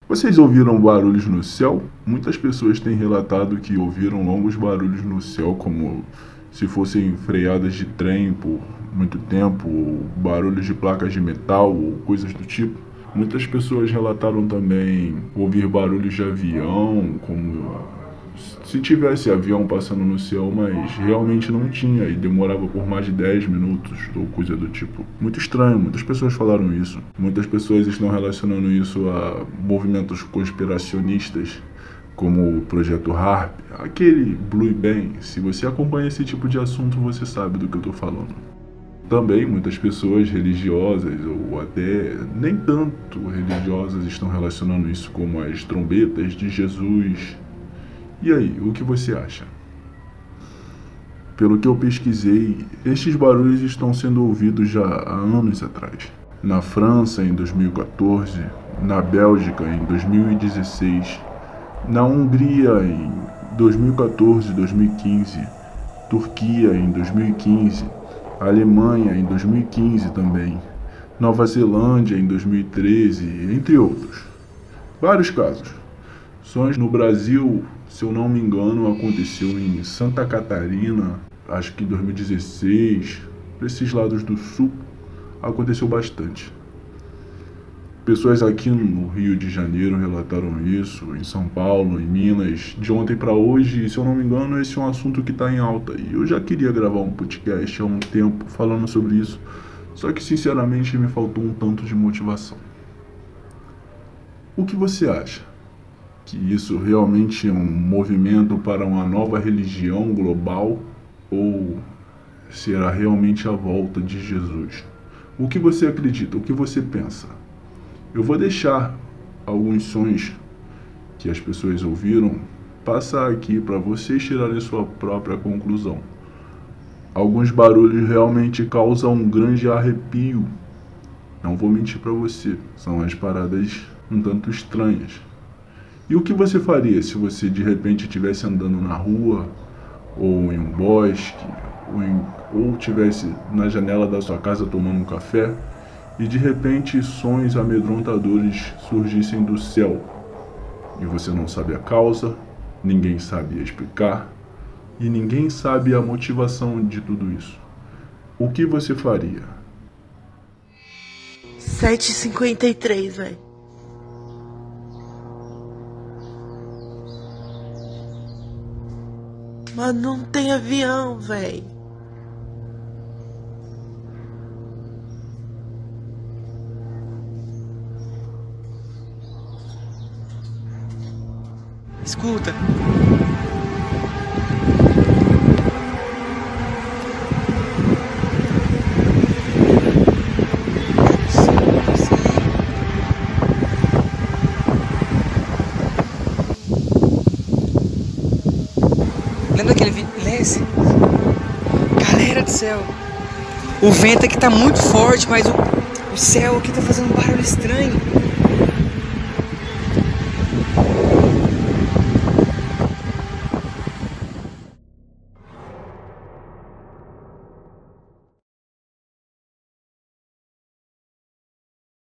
Vocês ouviram barulhos no céu? Muitas pessoas têm relatado que ouviram longos barulhos no céu, como se fossem freadas de trem por muito tempo, ou barulhos de placas de metal, ou coisas do tipo. Muitas pessoas relataram também ouvir barulhos de avião, como se tivesse avião passando no céu, mas realmente não tinha e demorava por mais de 10 minutos ou coisa do tipo. Muito estranho, muitas pessoas falaram isso. Muitas pessoas estão relacionando isso a movimentos conspiracionistas, como o Projeto HAARP, aquele Blue Bang. Se você acompanha esse tipo de assunto, você sabe do que eu estou falando. Também muitas pessoas religiosas, ou até nem tanto religiosas, estão relacionando isso como as trombetas de Jesus. E aí, o que você acha? Pelo que eu pesquisei, estes barulhos estão sendo ouvidos já há anos atrás. Na França, em 2014, na Bélgica, em 2016, na Hungria, em 2014 e 2015, Turquia, em 2015, Alemanha, em 2015 também, Nova Zelândia, em 2013, entre outros. Vários casos. Sons no Brasil, se eu não me engano, aconteceu em Santa Catarina, acho que em 2016, para esses lados do sul, aconteceu bastante. Pessoas aqui no Rio de Janeiro relataram isso, em São Paulo, em Minas, de ontem para hoje, e se eu não me engano, esse é um assunto que está em alta. E eu já queria gravar um podcast há um tempo falando sobre isso, só que sinceramente me faltou um tanto de motivação. O que você acha? Que isso realmente é um movimento para uma nova religião global ou será realmente a volta de Jesus? O que você acredita? O que você pensa? Eu vou deixar alguns sons que as pessoas ouviram passar aqui para vocês tirarem sua própria conclusão. Alguns barulhos realmente causam um grande arrepio. Não vou mentir para você, são as paradas um tanto estranhas. E o que você faria se você de repente estivesse andando na rua, ou em um bosque, ou estivesse na janela da sua casa tomando um café, e de repente sons amedrontadores surgissem do céu, e você não sabe a causa, ninguém sabe explicar, e ninguém sabe a motivação de tudo isso? O que você faria? 7h53, velho. Mano, não tem avião, véi. Escuta. Lembra aquele Lance? Galera do céu. O vento aqui tá muito forte, mas o céu aqui tá fazendo um barulho estranho.